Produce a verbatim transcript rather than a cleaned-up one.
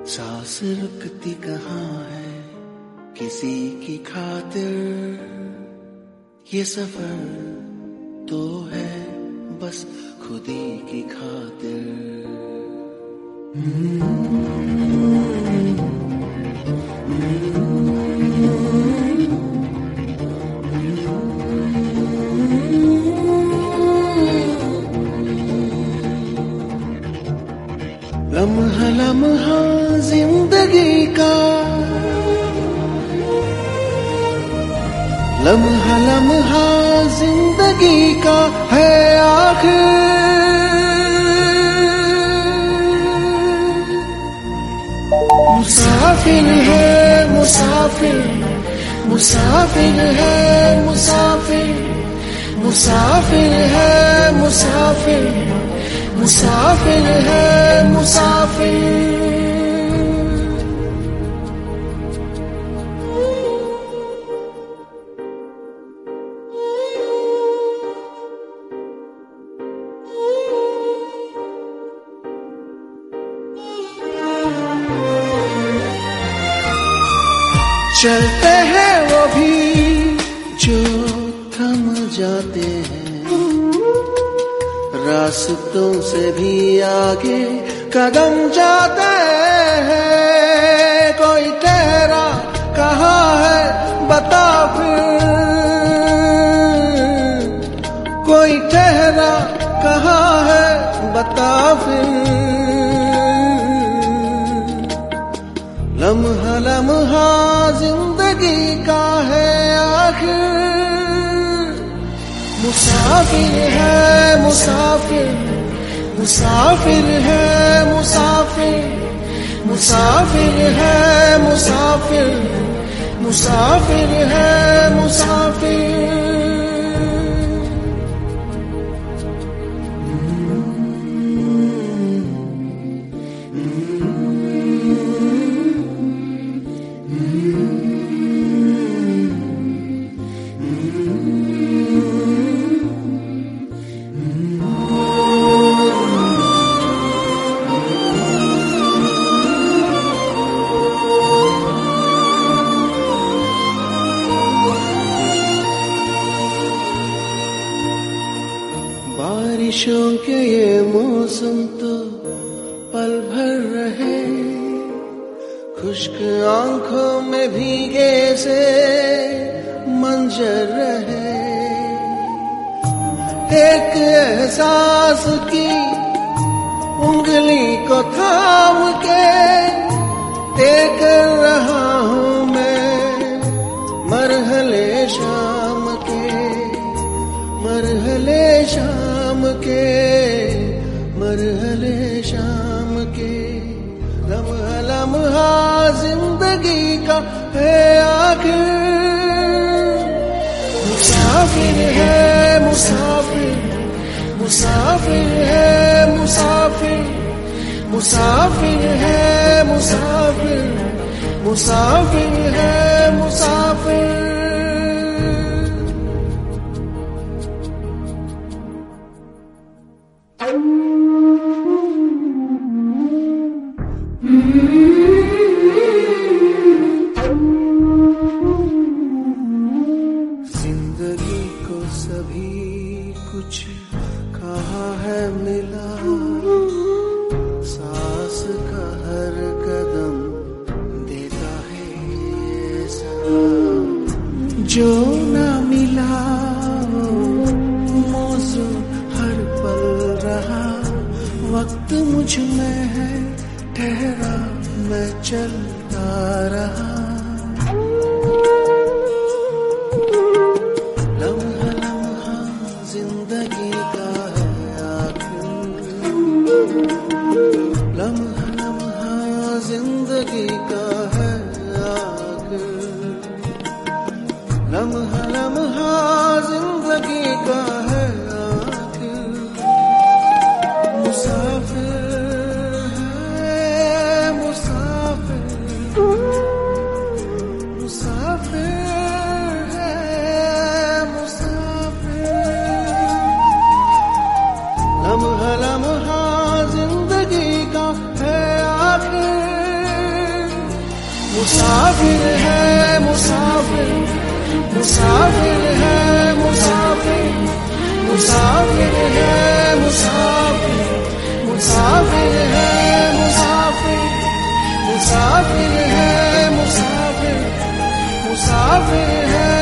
सांस रुकती कहाँ है किसी की खातिर, ये सफर तो है बस खुदी की खातिर। लम्हा लम्हा जिंदगी का, लम्हा लम्हा जिंदगी का है आखिर। मुसाफिर है मुसाफिर, मुसाफिर है मुसाफिर, मुसाफिर है मुसाफिर, मुसाफिर है मुसाफिर। चलते हैं वो भी जो थम जाते हैं, रास्तों से भी आगे कदम जाते हैं। कोई ठहरा कहाँ है बता फिर, कोई ठहरा कहाँ है बता फिर। लम्हा लम्हा जिंदगी का है आखिर। मुसाफिर है मुसाफिर, मुसाफिर है मुसाफिर, मुसाफिर है मुसाफिर, मुसाफिर है मुसाफिर। बारिशों के ये मौसम तो पल भर रहे, खुश्क आंखों में भीगे से मंजर रहे। एक एहसास की उंगली को थाम के देख रहा हूँ मैं मरहले शाम के, मरहले शाम के, मरहले शाम के। लम्हा लम्हा जिंदगी का है आखिर। मुसाफिर है मुसाफिर, मुसाफिर है मुसाफिर, मुसाफिर है मुसाफिर, मुसाफिर है मुसाफिर। जिंदगी को सभी कुछ कहाँ है मिला, सांस का हर कदम देता है ये सलाम। जो ना मिला मौसम हर पल रहा, वक्त मुझ में है ठहरा मैं चलता रहा। लम्हा लम्हा जिंदगी का है आखिर। लम्हा लम्हा जिंदगी का है आखिर। लम्हा लम्हा जिंदगी का है आखिर। मुसाफिर है मुसाफिर, मुसाफिर है मुसाफिर, मुसाफिर है मुसाफिर, मुसाफिर है मुसाफिर, मुसाफिर है मुसाफिर, मुसाफिर है मुसाफिर, मुसाफिर है